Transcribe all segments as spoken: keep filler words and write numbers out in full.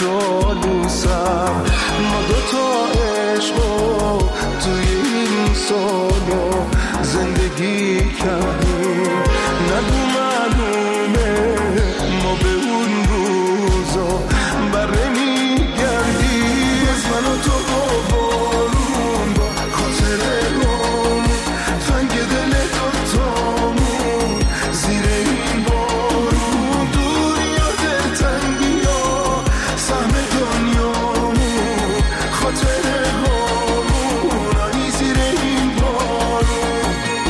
چالوسم ما دوتا عشقو توی این سالو زندگی کردیم نگو معلومه ما به اون روزا بره میگردیم از من و تو بارون با خاطره همون تنگ دل دوتامون زیر این بارون دور یاد تنگی ها سهم دنیامون خاطره همون آنی زیر این بارون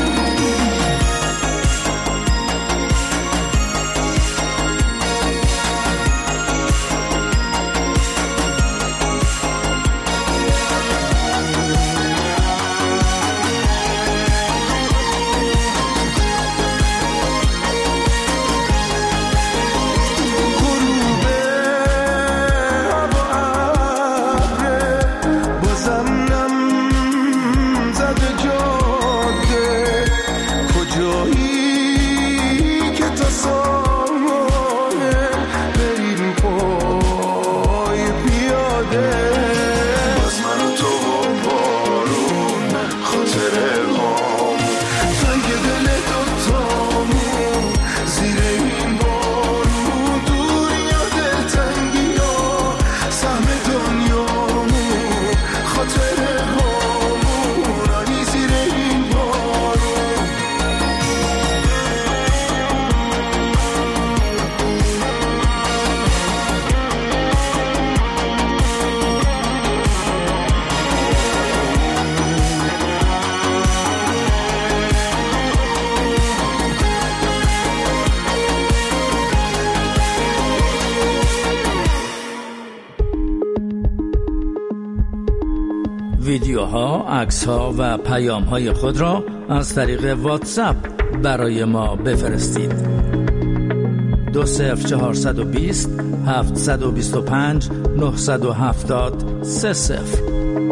ویدیوها، عکس‌ها و پیام‌های خود را از طریق واتساپ برای ما بفرستید. دو صفر چهارصد و بیست هفتصد و بیست و پنج نهصد و هفتاد سه صفر.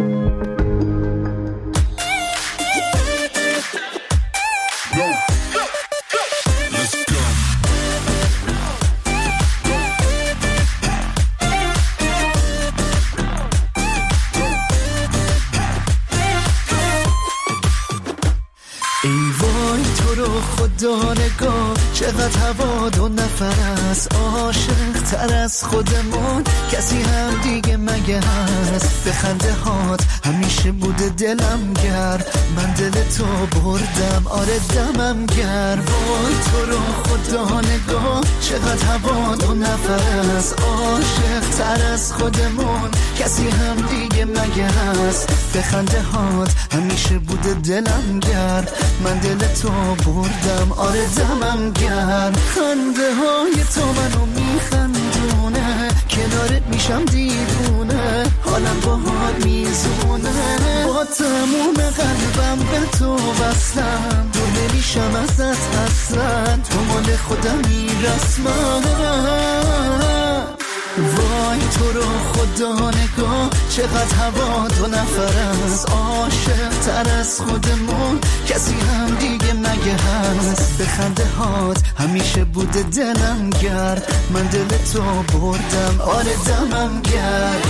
نگاه چقدر هوا دو نفر است عاشق تر از خودمون کسی هم دیگه مگه هست به خنده هات همیشه بوده دلم گرم من دل تو بردم آره دمم گرم وای تو رو خدا نگاه چقدر هوا دو نفر است عاشق تر از خودمون کسی هم دیگه مگه هست به خنده هات همیشه بوده دلم گرم من دل تو بردم آره دمم گرم خنده های تو منو میخندونه کنارت میشم دیوونه حالم باهات میزونه با تموم قلبم به تو وصلم دور نمیشم ازت اصلا تو مال خودمی رسما وای تو رو خدا نگاه چقدر هوا دو نفر است عاشق تر از خودمون کسی هم دیگه مگه هست به خنده هات همیشه بوده دلم گرم من دل تو بردم آره دمم گرم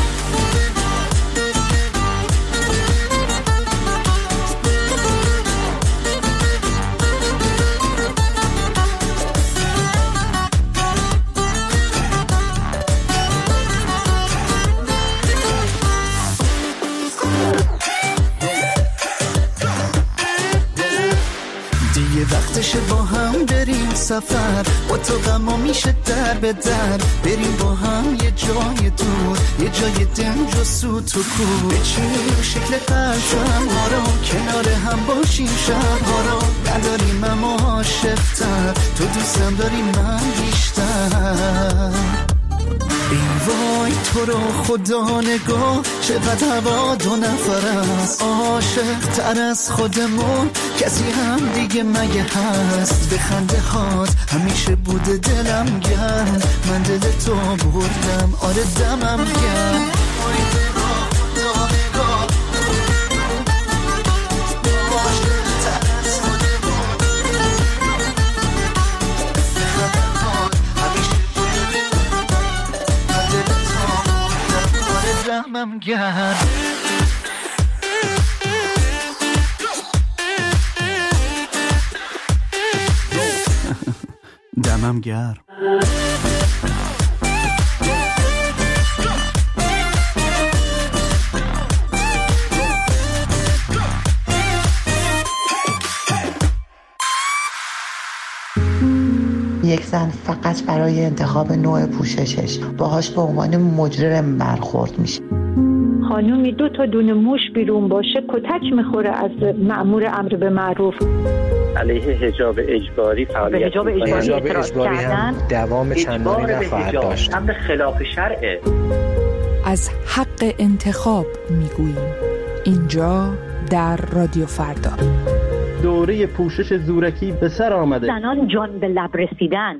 وقتشه با هم بریم سفر با تو غما میشه در به در بریم با هم یه جای دور یه جای دنج و سوت و کور بچینیم شکل قلبم ها رو کنار هم باشیم شب ها رو نداریم اما عاشق‌تر تو دوستم داری من بیشتر ای وای تو رو خدا نگاه چقدر هوا دو نفر است عاشق تر از خودمون کسی هم دیگه مگه هست به خنده هات همیشه بوده دلم گرم من دل تو بردم آره دمم گرم دمم گرم دمم گرم یک زن فقط برای انتخاب نوع پوششش باهاش به عنوان مجرم برخورد میشه. خانومی دو تا دونه موش بیرون باشه کتک میخوره از مأمور امر به معروف. علیه حجاب اجباری فعالیت حجاب اجباری, حجاب اجباری هم دوام چندانی نخواهد داشت. امر خلاف شرعه. از حق انتخاب میگوییم اینجا در رادیو فردا. دوره پوشش زورکی به سر آمده. زنان جان به لب رسیدن.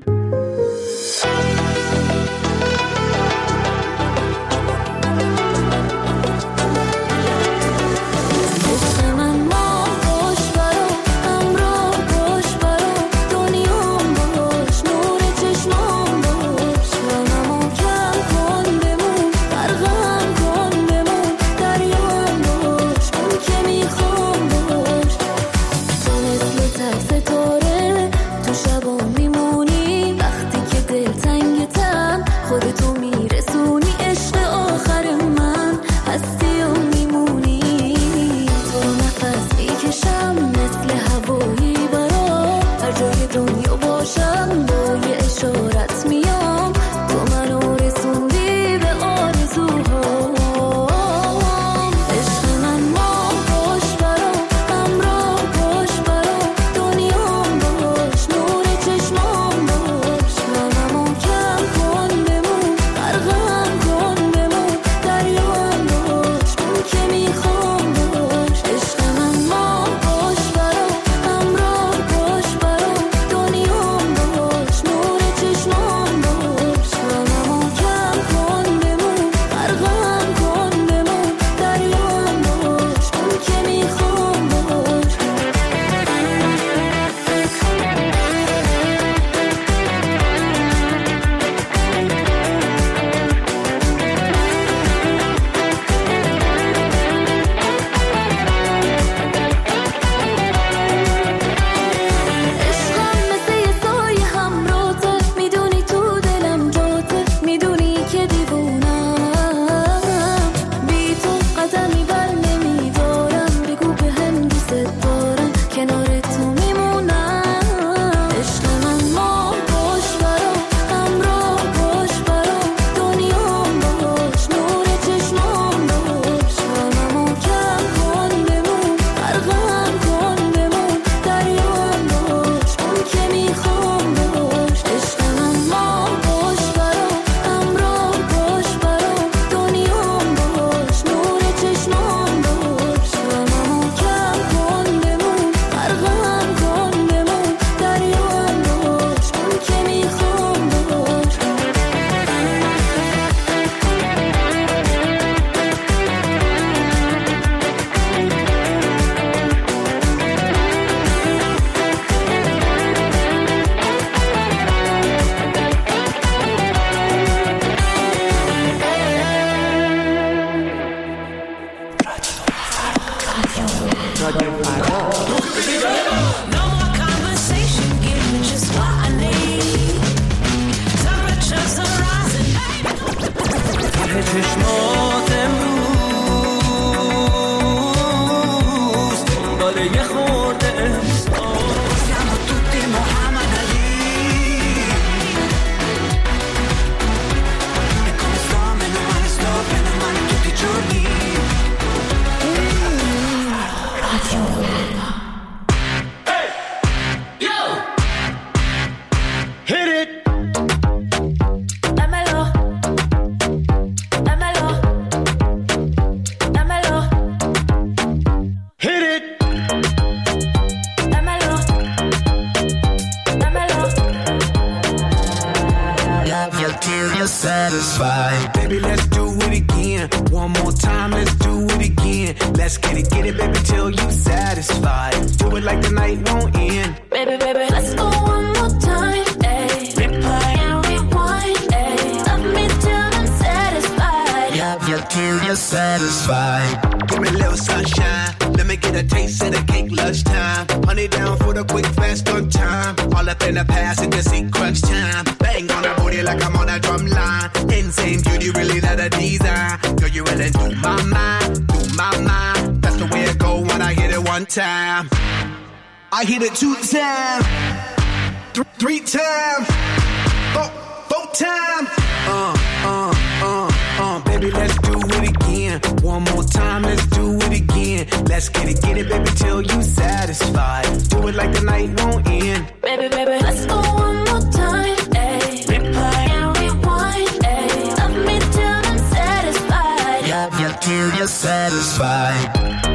satisfied. Give me a little sunshine. Let me get a taste of the cake lunchtime. Honey down for the quick fast on time. All up in the past and just see crunch time. Bang on the booty like I'm on a drum line. Insane beauty, really not a design. Girl, you really do my mind, do my mind. That's the way it go when I hit it one time. I hit it two times, th- three times, four, four times. Uh, uh, uh, uh, baby, let's do it again. One more time, let's do it again. Let's get it, get it, baby, till you satisfied. Do it like the night won't end. Baby, baby, let's go one more time, ayy. Replay and rewind, ayy. Love me till I'm satisfied. Love you till you're satisfied.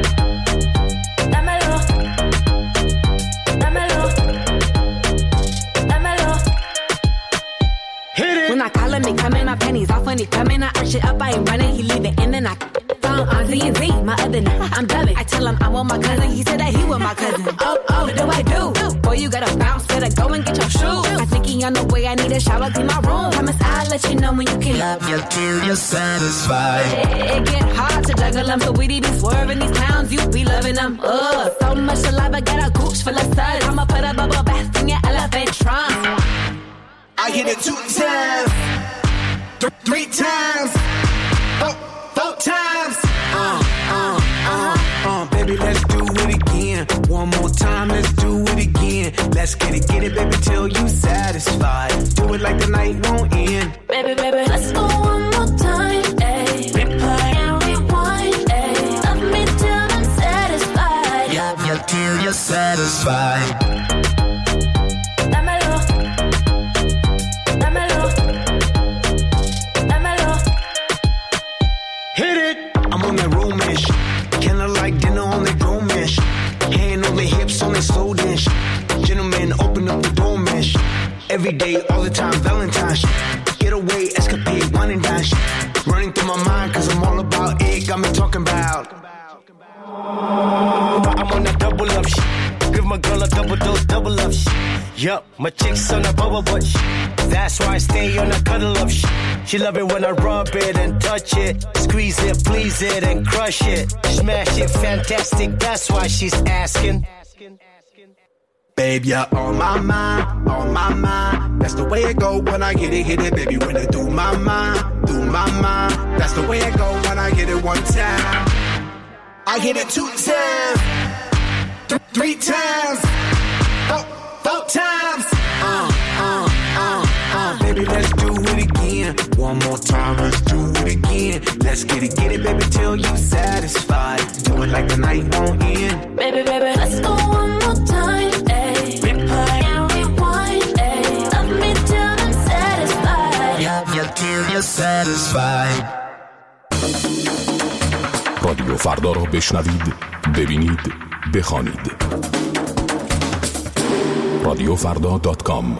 Dámelo, dámelo, dámelo. Hit it. When I call him, he coming, my panties off when he coming. I arch it up, I ain't running, he leave it in and I phone on Z and Z, my other n- I'm dubbing. I tell him I want my cousin, he said that he want my cousin. Oh, oh, what do I do? Boy, you gotta bounce, better go and get your shoes. I think he on the way, I need a shower, clean my room. Promise I'll let you know when you can Love you till you're satisfied. It, it get hard to juggle them, so we be swerving these clowns, you be loving them. Ugh, so much saliva, got a gooch full of suds. I'ma put a bubble bath in your elephant trunk. I hit it two times, th- three times, four, four times. Uh, uh, uh, uh, baby, let's do it again. One more time, let's do it again. Let's get it, get it, baby, till you satisfied. Do it like the night won't end. Baby, baby, let's go one more time, ayy. Replay and rewind, ayy. Love me till I'm satisfied. Love you till you're satisfied. Dámelo, dámelo, dámelo. Hit it. I'm on that romish. Kinda like dinner on that grown-ish. Hand on the hips on that slow dish. Gentlemen, open up the door mesh. Every day, all the time, Valentine's. Get away, escapade, wine and dine. Running through my mind, cause I'm all about it. Got me talking about. I'm on that double up shit. Give my girl a double dose, double up shit. Yup, my chick's on a bubble butt shit. That's why I stay on a cuddle up shit. She love it when I rub it and touch it. Squeeze it, please it, and crush it. Smash it, fantastic, that's why she's asking. Babe, you're on my mind, on my mind. That's the way it go when I get it, hit it, baby. When it do my mind, do my mind. That's the way it go when I get it one time. I hit it two times, th- three times, four, four times. Uh, uh, uh, uh, baby, let's do it again. One more time, let's do it again. Let's get it, get it, baby, till you satisfied. Do it like the night won't end. Baby, baby, let's go one more time, ayy. Replay and rewind, ayy. Love me till I'm satisfied. Love you till you're satisfied. رادیو فردا را بشنوید، ببینید، بخوانید. رادیو فردا دات کام.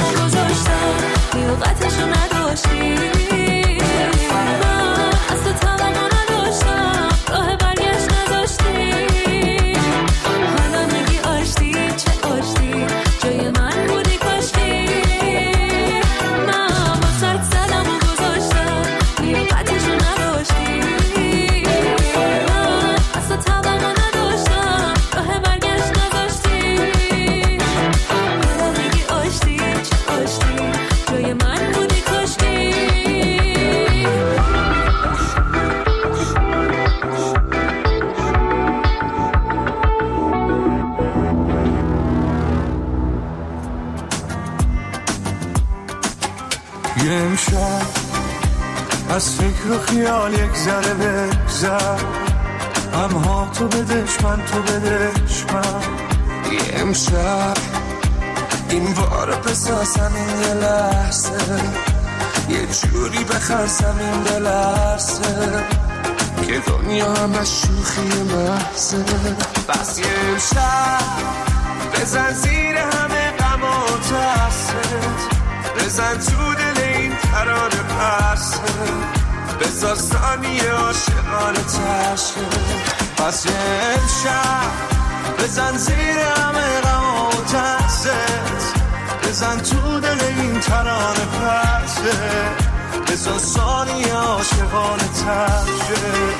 گذاشتم لیاقتشو نداشتی من از تو توقع نداشتم راه برگشت نذاشتی حالا میگی آشتی چه آشتی جای من بودی کاشتی من با سرت زدم و گذاشتم لیاقتشو نداشتی من از تو توقع نداشتم راه برگشت نذاشتی حالا میگی آشتی چه آشتی جای من بودی کاشتی یه امشب از فکر و خیال یک ذره بگذر همها تو بدش من تو بدش من یه امشب این بار بسازم این یه لحظه یه جوری بخرسم این بلرسه که دنیا همه شوخی محضه بس یه امشب بزن زیر همه غم و ترست بزن تو دل این ترانه پرسه بزار ثانیه عاشقانه تشه پس یه امشب بزن زیر همه غم و ترست بزن تو دل این ترانه پرسه بزار ثانیه عاشقانه تشه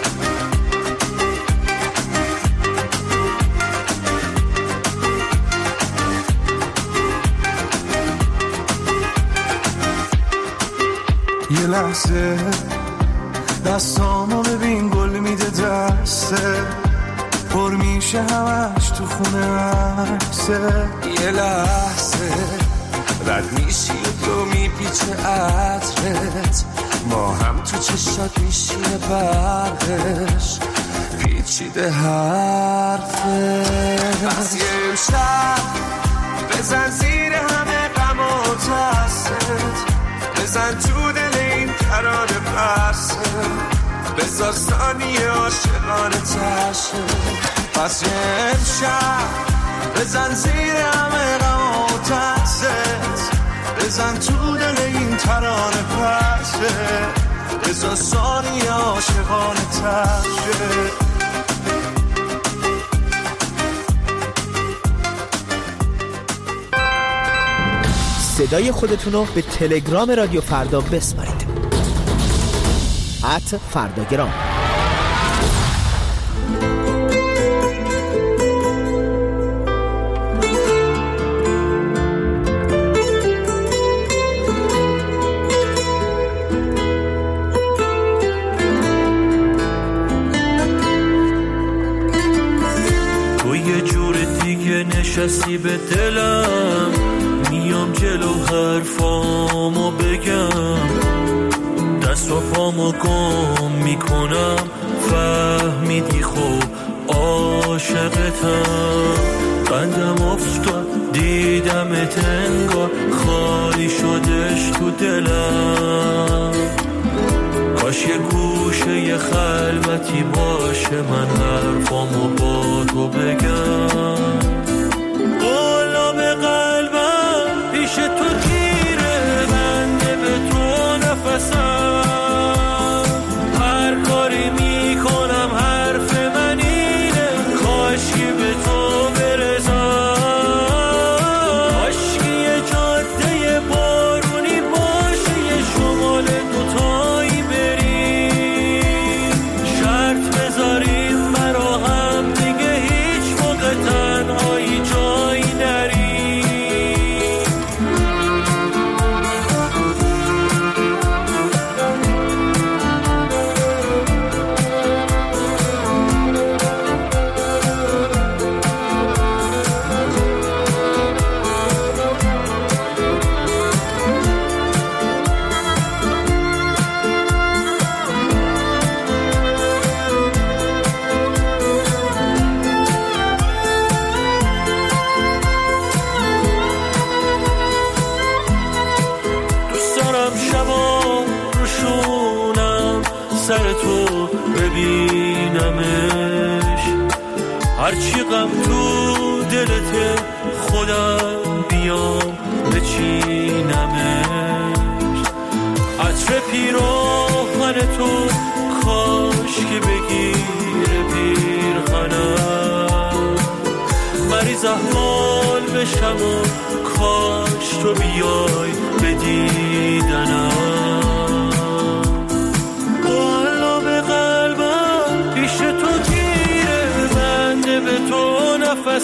یه لحظه دستامو ببین گل میده دسته پر میشه همش تو خونه عکسه یه لحظه رد میشی و تو میپیچه عطرت ما هم تو چشات میشینه برقش پیچیده حرفه بس یه امشب بزن زیر همه غم و ترست بزن تو دل این ترانه پرسه بزار ثانیه عاشقانه تشه پس یه امشب بزن زیر همه غم و ترست بزن تو دل این ترانه پرسه بزار ثانیه عاشقانه تشه صدای خودتونو به تلگرام رادیو فردا بسپارید ات فرداگرام. تو یه جور دیگه نشستی به دلم میام جلو حرفامو بگم دست و پامو گم میکنم فهمیدی خب عاشقتم قندم افتاد دیدمت انگار خالی شدش تو دلم کاش یه گوشه یه خلوتی باشه من حرفامو با تو بگم بالا به قلبم پیش تو گیره بنده به تو نفسم هر کاری میکنم حرف من اینه کاشکی به تو برسم کاشکی یه جاده بارونی باشه یه شمال دوتایی بریم شرط بذاریم برا هم دیگه هیچ موقع تنهایی جایی نریم سر تو ببینمش هرچی غم تو دلت خودم بیام به بچینمش. عطر پیراهن تو کاش که بگیره پیرخنم، مریض احوال بشم و کاش تو بیای به دیدنم. با علام قلبم پیش تو گیره بنده به تو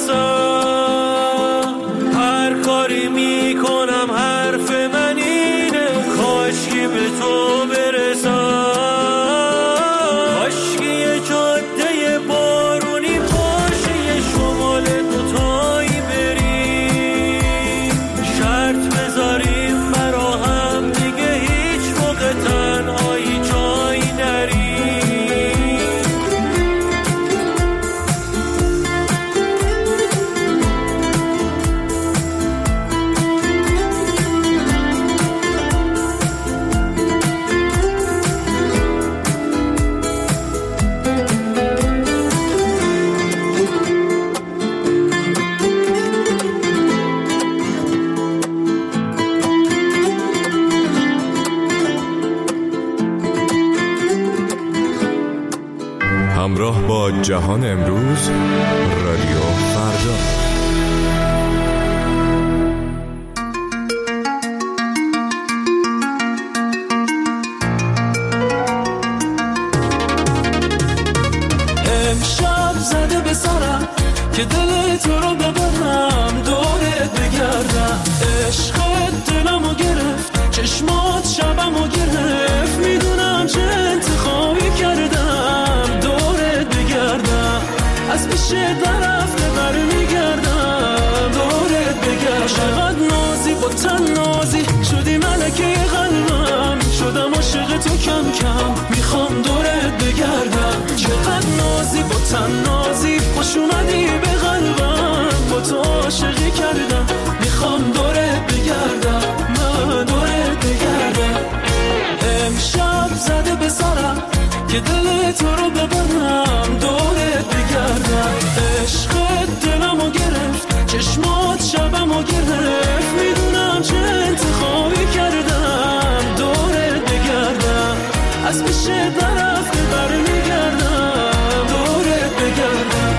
نفسم، هر کاری میکنم حرف من اینه کاش که به تو برسم. کاش که یه جاده بارونی باشه یه شمال دوتایی بریم، شرط بذاریم برا هم دیگه هیچ موقع تنهایی جایی نریم. همراه با جهان امروز، رادیو فردا. امشب زده به سرم که دل تو رو ببرم دورت بگردم، عشقت دلمو گرفت چشمات شبمو گرفت، میدونم چه انتخابی کردم دورت بگردم، از پیش درفته بر میگردم دورت بگردم. چقدر نازی با تن نازی شدی ملکه قلبم، شدم عاشق تو کم کم میخوام دورت بگردم. چقدر نازی با تن نازی خوش اومدی به قلبم، با تو عاشقی کردم میخوام دورت بگردم، من دورت بگردم. امشب زده به سرم که دل تو رو ببرم دورت بگردم، عشقت دلمو گرفت چشمات شبمو گرفت، میدونم چه انتخابی کردم دورت بگردم، از پیش درفته بر میگردم دورت بگردم.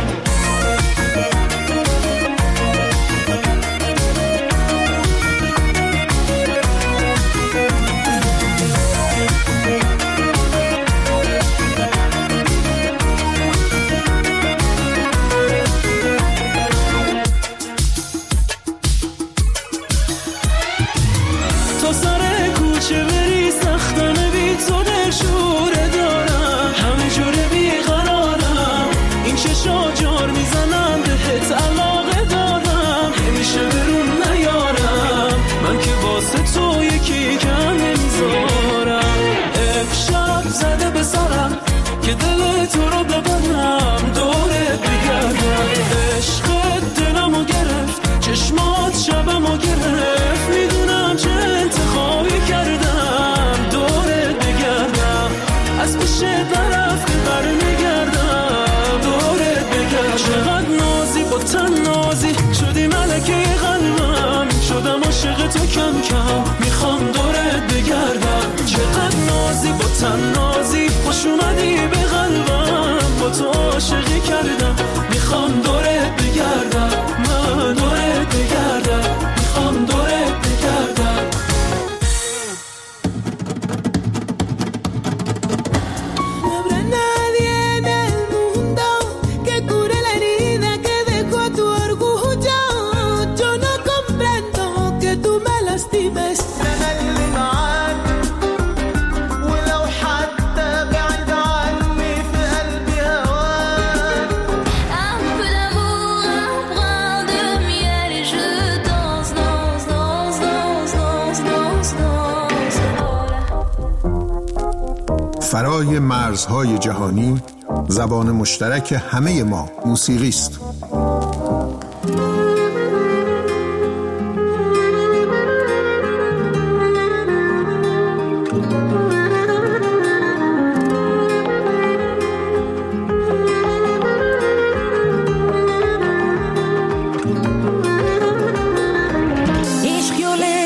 تو سر کوچه بری سختانه بی تو دل شوره دارم، همه جوره بیقرارم، این چشا جار میزنم بهت علاقه دارم، همیشه برون نیارم من که واسه تو یکی کم نمیذارم. امشب زده به سرم که دل تو رو ببرم دورت بگردم، عشقت دلمو گرفت چشمات شبمو گرفت، میدونم چه انتخابی کردم دورت بگردم، از پیش درفته بر میگردم دورت بگردم. چقدر نازی با تن نازی شدی ملکه قلبم، شدم عاشق تو کم کم میخوام دورت بگردم. چقدر نازی با تن نازی خوش اومدی به قلبم، با تو عاشقی کردم میخوام دورت بگردم، من دورت بگردم، میخوام دورت بگردم. فرای مرزهای جهانی، زبان مشترک همه ما موسیقی است. عشق یو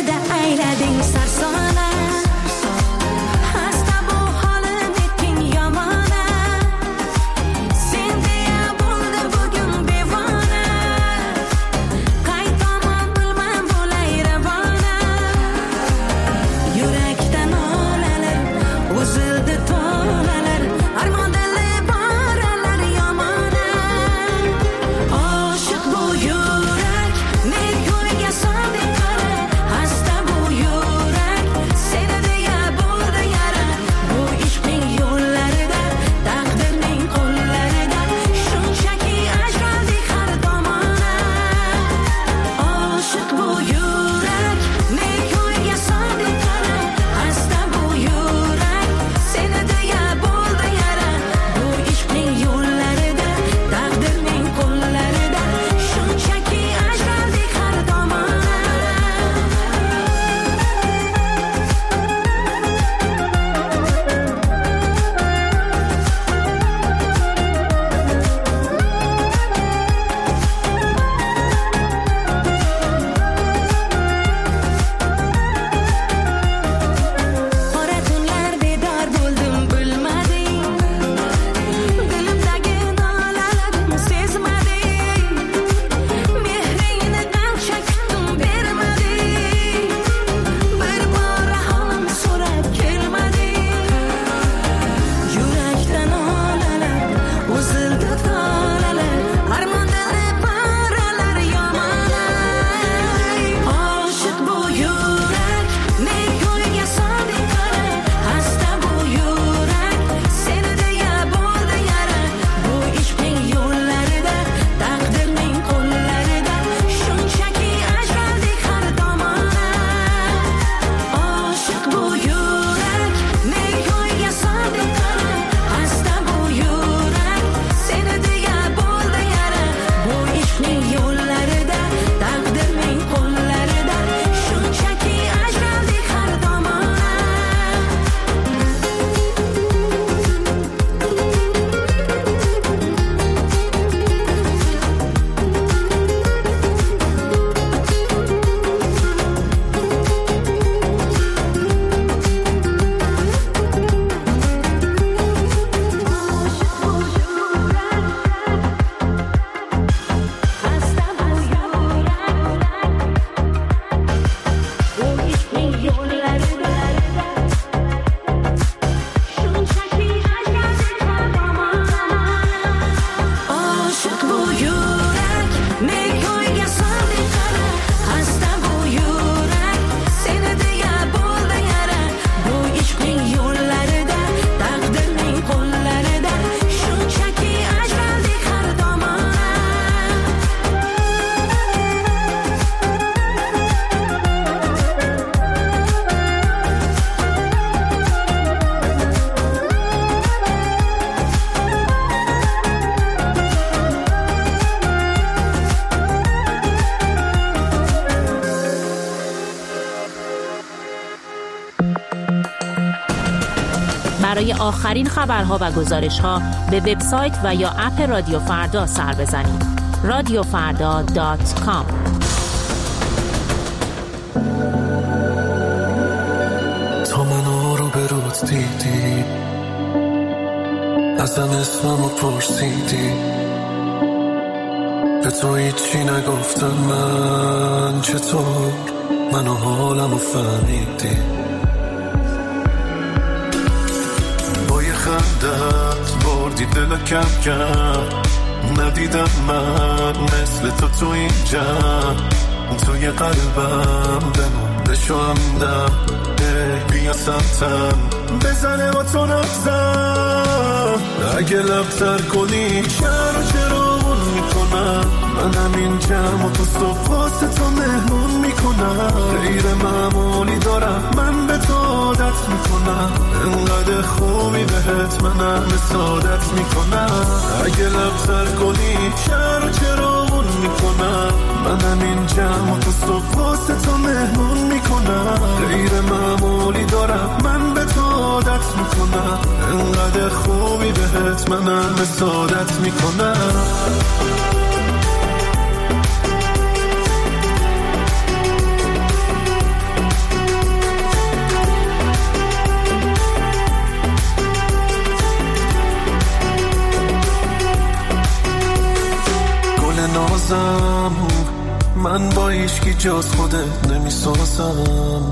برای آخرین خبرها و گزارش‌ها به وبسایت و یا اپ رادیو فردا سر بزنید. رادیو فردا دات کام. تا منو رو به رود دیدی، ازم اسممو پرسیدی، به تو هیچی نگفتم من، چطور منو حالمو فهمیدی؟ با یه خندت بردی دل کم کم، ندیدم من مثل تو تو اینجا، توی قلبم بمون بشو همدم، بیا سمتم بزنه با تو نبزم، اگه لبتر کنی چرا چرامون میکنم، من همین جمع و تو صبح واسه تو مهمون میکنم، غیر معمولی دارم من به تو عادت میکنم، انقدر خوبی بهت من همه سعادت میکنم، اگه لبتر کنی چرا چرامون میکنم، من همین جمع و تو صبح واسه تو مهمون میکنم، غیر معمولی دارم من به تو عادت میکنم، انقدر خوبی بهت من همه سعادت میکنم. نازم من با ایشکی جز خودت نمیسازم،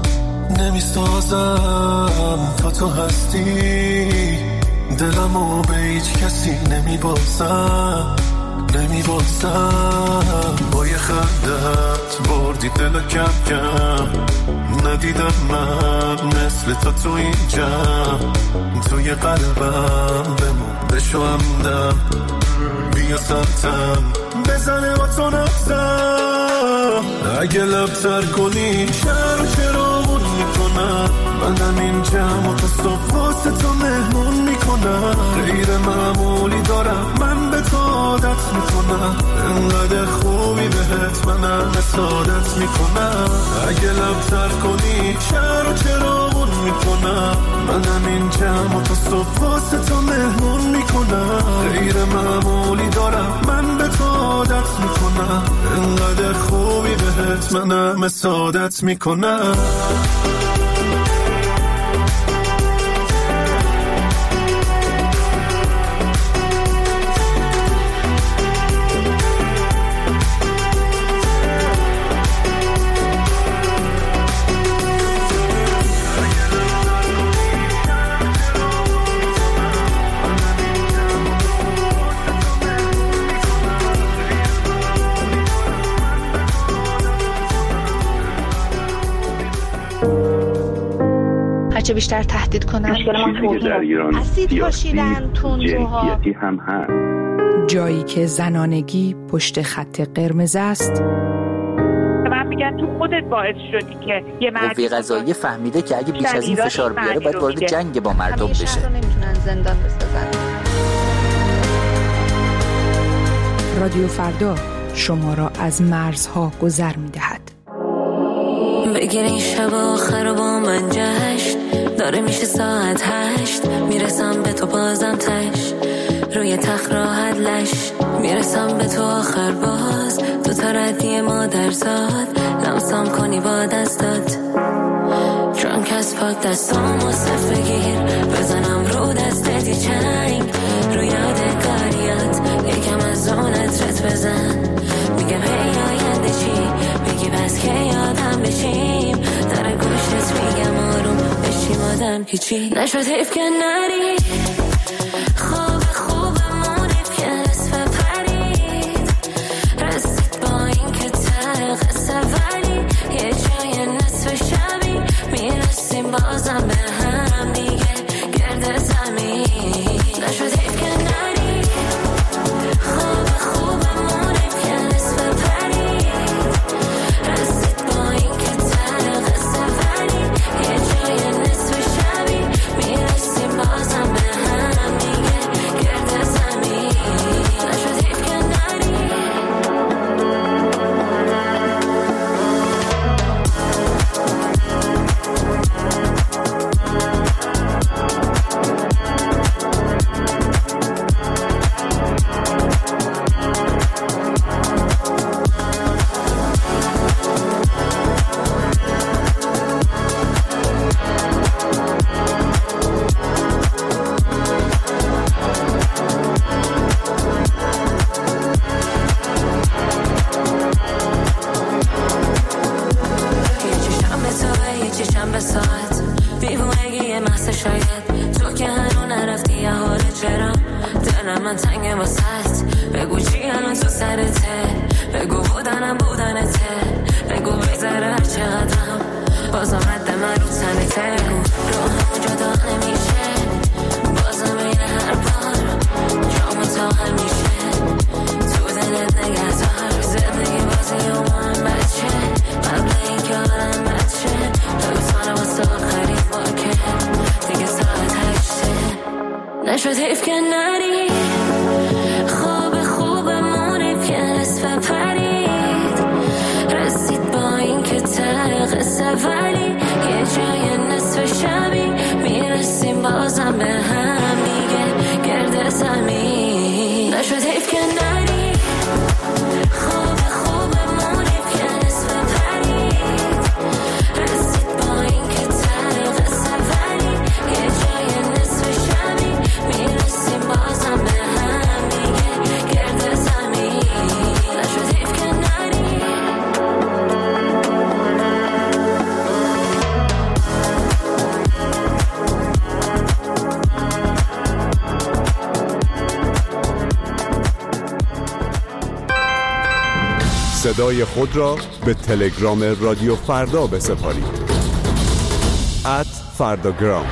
نمیسازم تا تو هستی، دلمو به هیچ کسی نمیبازم، نمیبازم، با یه خندت بردی دل کم کم، ندیدم من مثل تو تو اینجا، توی قلبم بمون بشو همدم، بیا سمتم بزنه با تو نبزم، اگه لبتر کنی چرا چرامون میکنم، من همین جمع و تو صبح واسه تو مهمون میکنم، غیر معمولی دارم من به تو عادت میکنم، انقدر خوبی بهت من همه سعادت میکنم، اگه لبتر کنی چرا چرامون میکنم، من همین جمع و تو صبح واسه تو مهمون میکنم، غیر معمولی دارم من به تو عادت میکنم، انقدر خوبی بهت من همه سعادت میکنم. چه بیشتر تهدید کنن. چیزی که در ایران اسید پاشیدن تندروها هم هست. جایی که زنانگی پشت خط قرمز است. من میگم تو خودت باعث شدی که یه مرد قوه قضاییه فهمیده که اگه بیش از این فشار بیاره باید وارد جنگ با مردم بشه. همیشه رو نمیتونن زندان بسازن. رادیو فردا شما را از مرزها گذر میدهد. بگیری شب آخر با من جشن داره میشه ساعت هشت، میرسم به تو بازم تش روی تخت راحت لش، میرسم به تو آخر باز تو تردی مادر زاد، لمسم کنی با دستات درانک از پاک دستامو صف بگیر، بزنم رو دستت یه چنگ رو یادگاریات، یکم از اون عطرت بزن، میگم هی آینده چی میگی بس که یادم بشیم، در گوشت میگم آروم بشیم آدم هیچی نشد حیف که نری، خوب خوبمون حیف که نصف پرید، رسید با این که ته قصه ولی یه جای نصف شبی میرسیم بازم به هم دیگه گرد زمین، نشد حیف که نری، خوب خوبمون حیف که نصف پرید، رسید با این که ته قصه ولی یه جای نصف شبی میرسیم بازم به هم دیگه گرد زمین، نشد حیف که نری. به ساعت دیوونگی محض شاید تو که هنو نرفتی یه حال چرا دلم من تنگ واسط بگو چی الان تو سرته بگو بودنم بودنته بگو بگذره هر چقدرم بازم حد من رو تنته بگو روحم جدا نمیشه بازم این هر بار جامو تاقل میشه تو دلت نگهدار زندگی بازی و من بچه قبل این که آدم بچه بگو تانه واسه آخرین واکن دیگه ساعت هشته نشد حیف که نری خواب خوبمون حیف که نصف پرید رسید با این که ته قصه ولی یه جای نصف شبی میرسیم بازم به هم دیگه گرد زمین نشد حیف که نری خواب خوبمون حیف که نصف پرید رسید با این که ته قصه ولی یه جای نصف شبی میرسیم بازم به هم دیگه گرد زمین نشد حیف که نری صدای خود را به تلگرام رادیو فردا بسپارید. ات فرداگرام.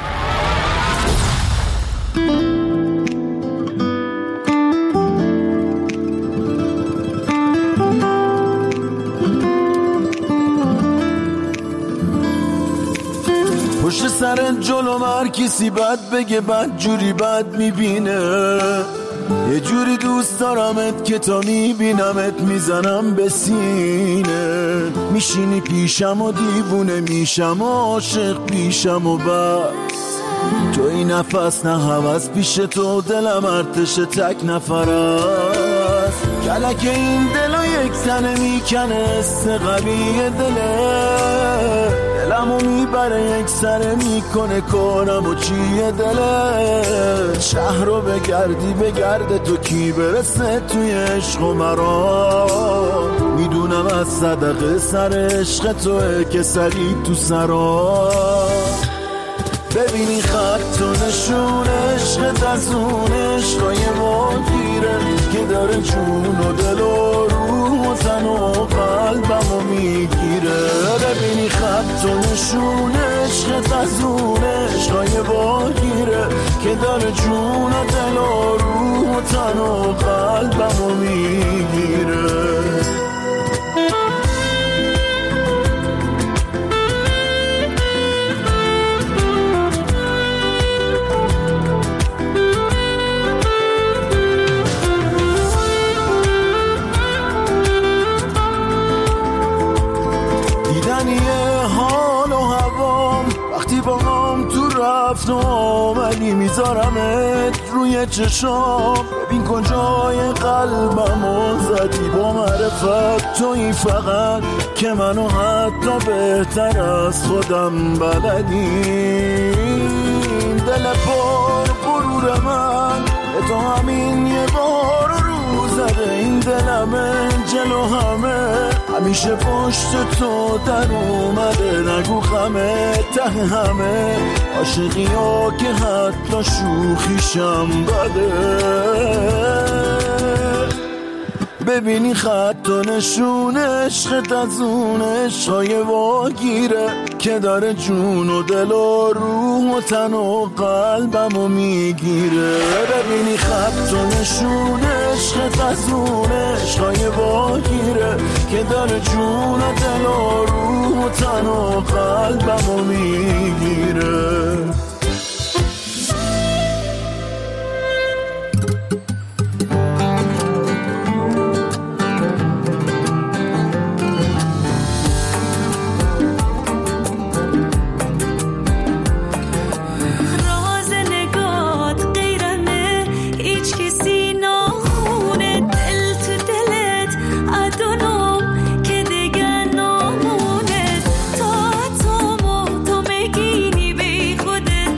پشت سر جلو هر کسی بد بگه بد جوری بد میبینه یه جوری دوست دارمت که تا میبینمت میزنم به سینه میشینی پیشم و دیوونه میشم و عاشق پیشم و بس تو این نفس نه هوس پیش تو دلم ارتش تک نفر است کلک این دلو یک زنه میکنه استقلی دله دلمو میبره یک سره میکنه کنم و چیه دله شهر رو بگردی بگرده تو کی برسه توی عشق و مرا میدونم از صدقه سر عشق توه که سری تو سرا ببینی خط و نشون عشقت از اون عشقای مدیره که داره جون و دل و روح و تن و قلبمو میگیره ببینی خط و نشون عشقت از اون عشقای باگیره که داره جون و دل و روح و تن و قلبمو میگیره رفت و آمدی میذارمت روی چشام ببین کجای قلبمو زدی با معرفت تویی فقط که منو حتی بهتر از خودم بلدی دل پر غرور من تو همین یه بار رو زده این دلمه جلو همه همیشه پشت تو در اومده نگو خمه ته همه عاشقی ها که حتی شوخیشم بده ببینی خط و نشون عشقت از اون عشقای واگیره که داره جون و دل و روح و تن و قلبمو میگیره ببینی خط و نشون عشقت از اون عشقای واگیره که داره جون و دل و روح و تن و قلبمو میگیره خودت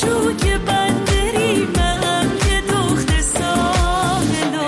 چوک بندری من که دخت ساحلا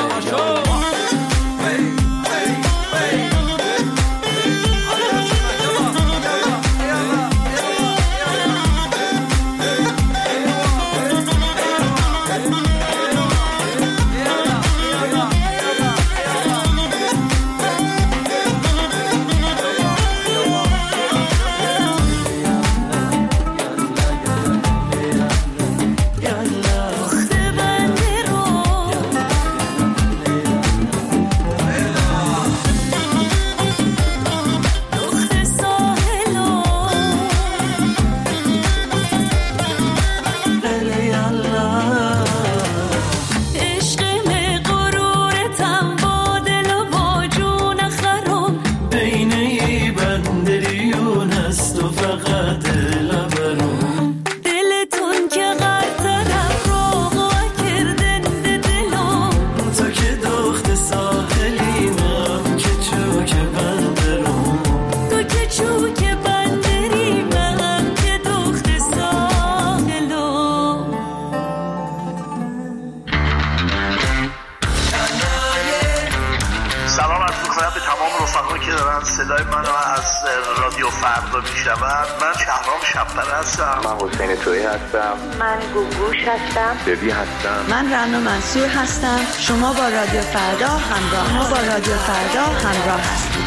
صدای منو از رادیو فردا میشنون. من شهرام شب‌پره هستم. من حسین تویی هستم. من گوگوش هستم. ببی هستم. من رنا منصور هستم. شما با رادیو فردا همراه ما با رادیو فردا همراه هستید.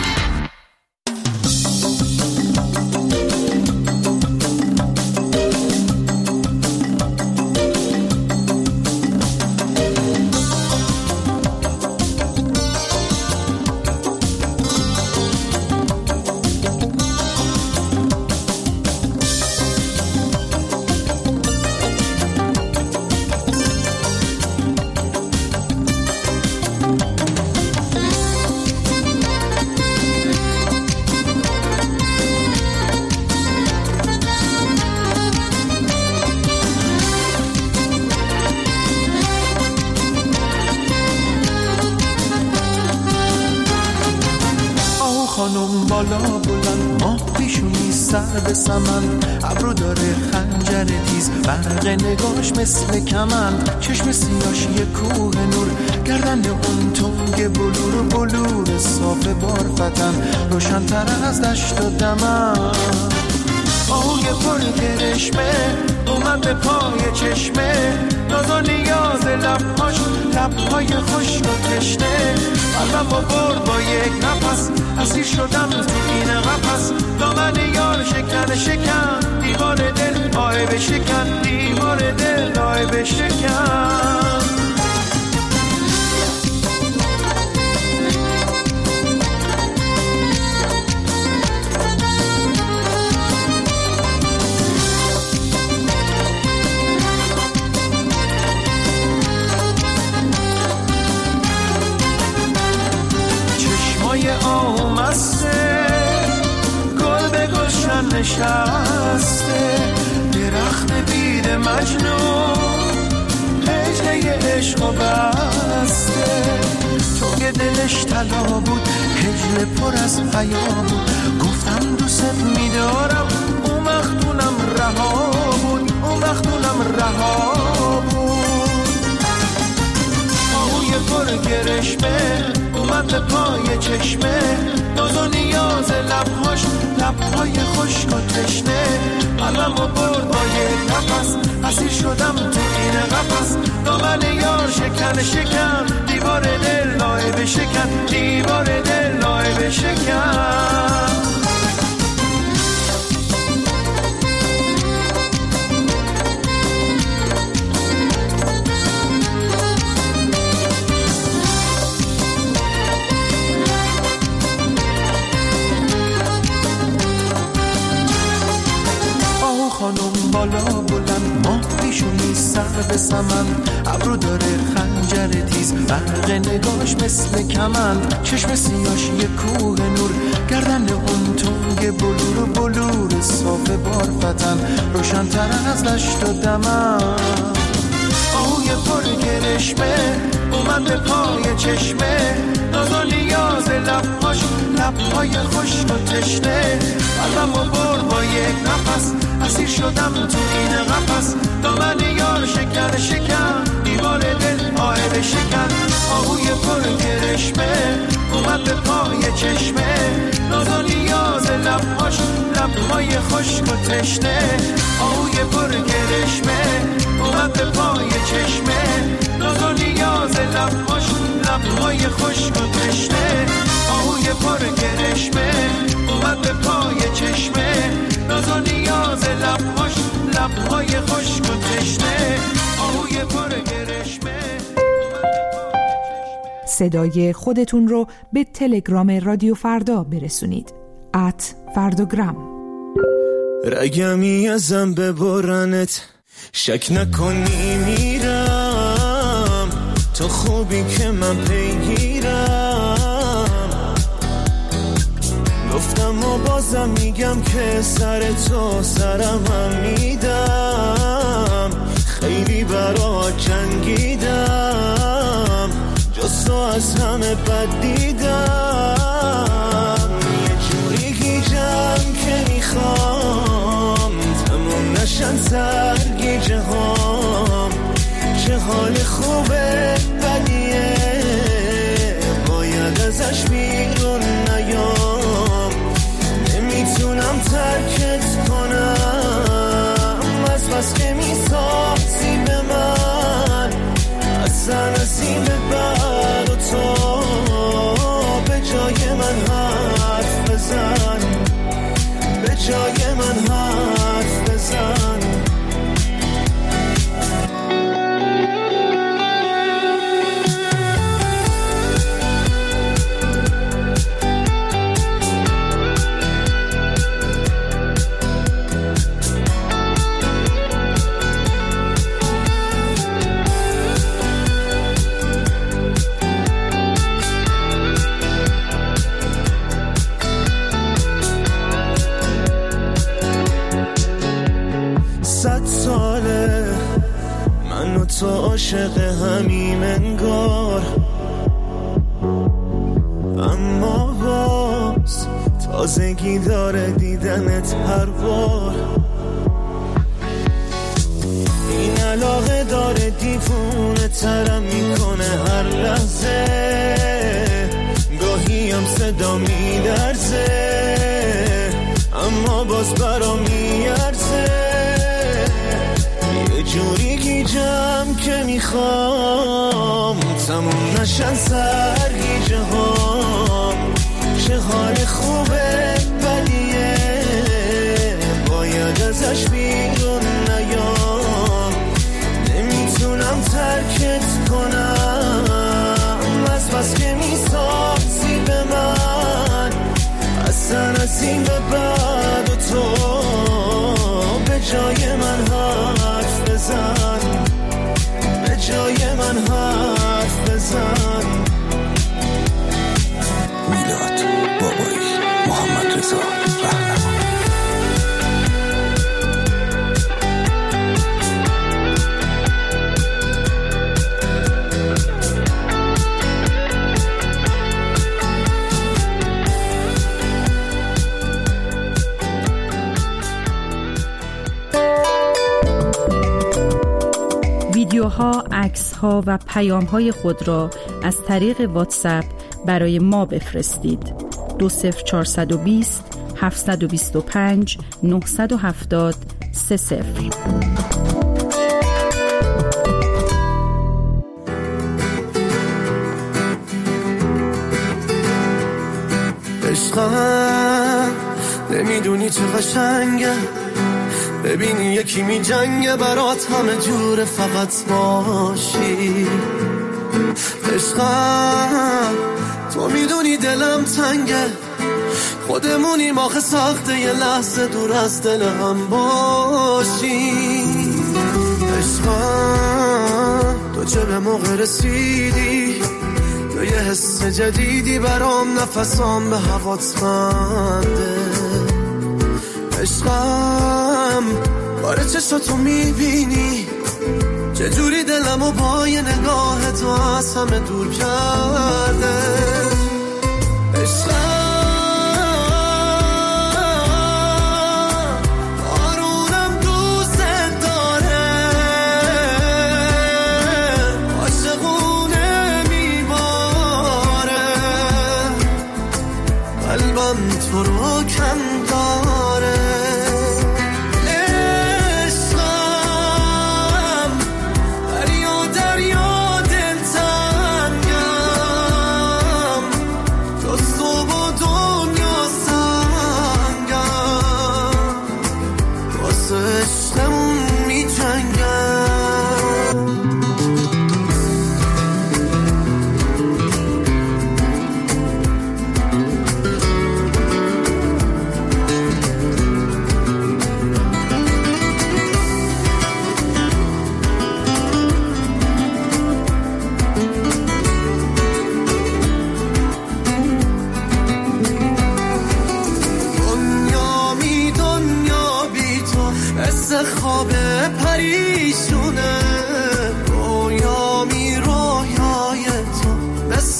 خانم بالا بلند ماه پیشونی سر به سمن ابرو داره خنجر تیز برق نگاش مثل کمن چشم سیاش یه کوه نور گردن اون تنگ بلور بلور صاف بارفتن روشن‌تر از دشت و دمن آهوی پر کرشمه اومد به پای چشمه ناز و نیاز لبهاش لبهای خشک و تشنه قلبم با برد با یک نفس اسیر شدم تو این قفس دامن یار شکن شکن دیوار دل آه بشکن دیوار دل آه بشکن آمسته گل به گلشن نشسته درخت بید مجنون هجله عشق و بسته تو که دلش طلا بود هجله پر از حیا بود گفتم دوست میدارم اون وقتونم رها بود اون وقتونم رها بود آهوی پر گرشمه اومد به پای چشمه ناز و نیاز لبهاش لبهای خشک و تشنه قلبم و برد با یک نفس اسیر شدم تو این قفس دامن یار شکن شکن دیوار دل لای بشکن دیوار دل لای بشکن خانم بالا بلند ماه پیشونی سر به سمن ابرو داره خنجر تیز برق نگاش مثل کمن چشم سیاش یه کوه نور گردن اون تنگ بلور و بلور صاف بارفتن روشن‌تر از دشت و دمن آهوی پر گرشمه اومد به پای چشمه ناز و نیاز لبهاش لبهای خشک و تشنه قلبمو برد با یک نفس، اسیر شدم تو این قفس، دامن یار شکر شکر، دیوار دل آهل شکر، آهوی پر کرشمه اومد به پای چشمه، ناز و نیاز لبهاش لبهای خشک و تشنه، آهوی پر کرشمه اومد به پای چشمه، ناز و نیاز لبهاش لبهای خشک و تشنه، آهوی پر کرشمه اومد به پای چشمه، ناز و نیاز لبهاش لبهای خشک و تشنه، آهوی پر کرشمه. صدای خودتون رو به تلگرام رادیو فردا برسونید. ات فرداگرام. رگمی ازم ببرنت، شک نکنی میرم، تو خوبی که من پیگیرم، گفتم و بازم میگم که سر تو سرم هم میدم، خیلی برا جنگیدم، جز تو از همه بد دیدم، یه جوری گیجم که میخوام تموم نشن سرگیجه هام، چه حال خوبه بدیه باید ازش بیرون نیام، نمیتونم ترکت کنم از بس که میسازی به من، اصلا نسیم بر و تو به جای من حرف بزن، به جای من حرف بزن. تو عاشق همیم انگار، اما باز تازگی داره دیدنت هر بار، این علاقه داره دیوونه ترم میکنه هر لحظه، گاهی هم صدا میلرزه اما باز برا میارزه، یه جوری گیجم که میخوام تموم نشن سرگیجه هام، چه حال خوبه بدیه باید ازش بیرون نیام، نمیتونم ترکت کنم از بس که میسازی به من، اصلا از این به بعد و تو به جای من حرف بزن، به جای من حرف بزن. میلاد بابایی، محمد رضا رهنما. ویدیوها، عکس‌ها و پیام‌های خود را از طریق واتساپ برای ما بفرستید. دو صفر چهارصد و بیست هفتصد و بیست و پنج نهصد و هفتاد سه صفر. عشقم نمیدونی چه قشنگه، ببینی یکی می جنگه برات همه جور فقط باشی. عشقم تو میدونی دلم تنگه، خودمونیم آخه ساخته یه لحظه دور از دل هم باشی. عشقم تو چه به موقع رسیدی، تو یه حس جدیدی برام، نفسام به هوات بنده. عشقم باره چشاتو میبینی، چجوری دلمو با یه نگاه تو از همه دور کرده. عشقم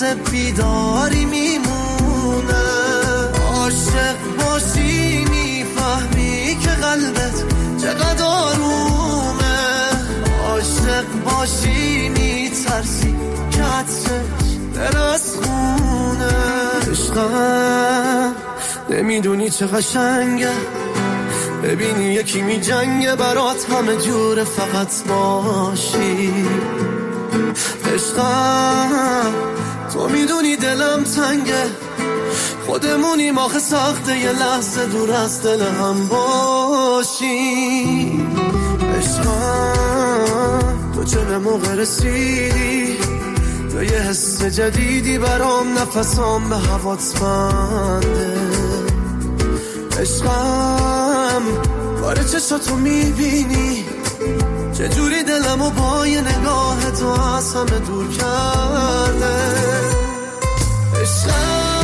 واسه بیداری میمونه. عاشق باشی میفهمی که قلبت چقدر آرومه. عاشق باشی میترسی که عطرش دل از خونه. عشقم نمیدونی چه قشنگه ببینی یکی می جنگه برات همه جور فقط باشی. عشقم تو میدونی دلم تنگه خودمونیم آخه سخته یه لحظه دور از دل هم باشی. عشقم تو چه به موقع رسیدی تو یه حس جدیدی برام نفسام به هوات بنده. عشقم باره چشاتو میبینی چجوری دلمو با یه نگاه تو از همه دور کرده. عشقم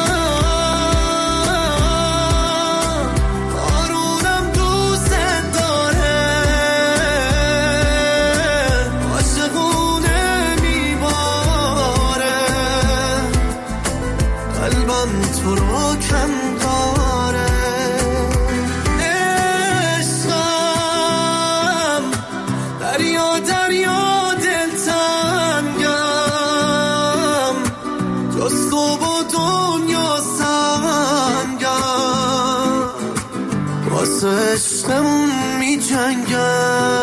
آرونم دوست داره عاشقونه میباره قلبم تو رو کم داره. دریا دریا دلتنگم جز تو و دنیا سنگم واسه عشقمون می جنگم.